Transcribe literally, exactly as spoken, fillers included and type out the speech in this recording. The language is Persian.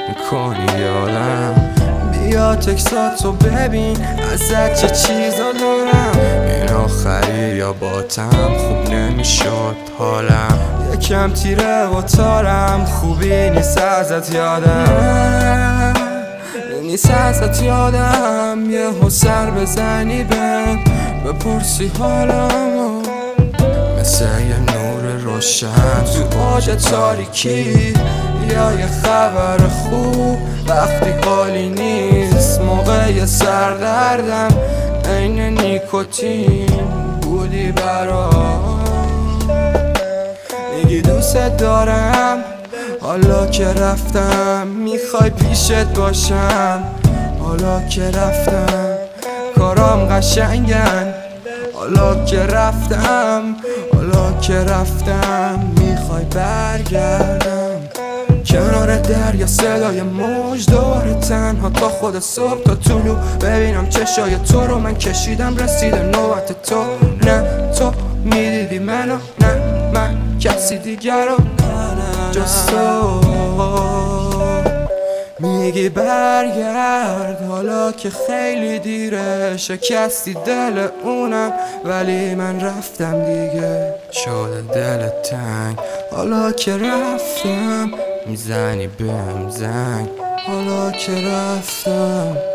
میکنی یادم. بیا تکساتو ببین ازت چه چیزا دارم. این آخری یا باتم خوب نمیشد حالم. یکم تیره و تارم خوبی نیست ازت یادم. نیست ازت یادم. یه ها سر بزنی بهم بپرسی حالم. مثل یه نور روشن تو اوج تاریکی یا یه خبر خوب وقتی حالی نیست. موقع سردردم عین نیکوتین بودی برام. میگی دوست دارم حالا که رفتم. میخوای پیشت باشم حالا که رفتم. کارام قشنگن حالا که رفتم. حالا که رفتم میخوای برگردم. کنار دریا صدای موج دوباره تنها تا خود صبح تا طلوع. ببینم چشای تو رو من کشیدم رسیده نوبت تو. نه تو میدیدی منو نه من کسی دیگر رو جز تو. میگی برگرد حالا که خیلی دیره. شکستی دل اونم ولی من رفتم دیگه. شده دل تنگ حالا که رفتم. میزنی بهم زنگ حالا که رفتم.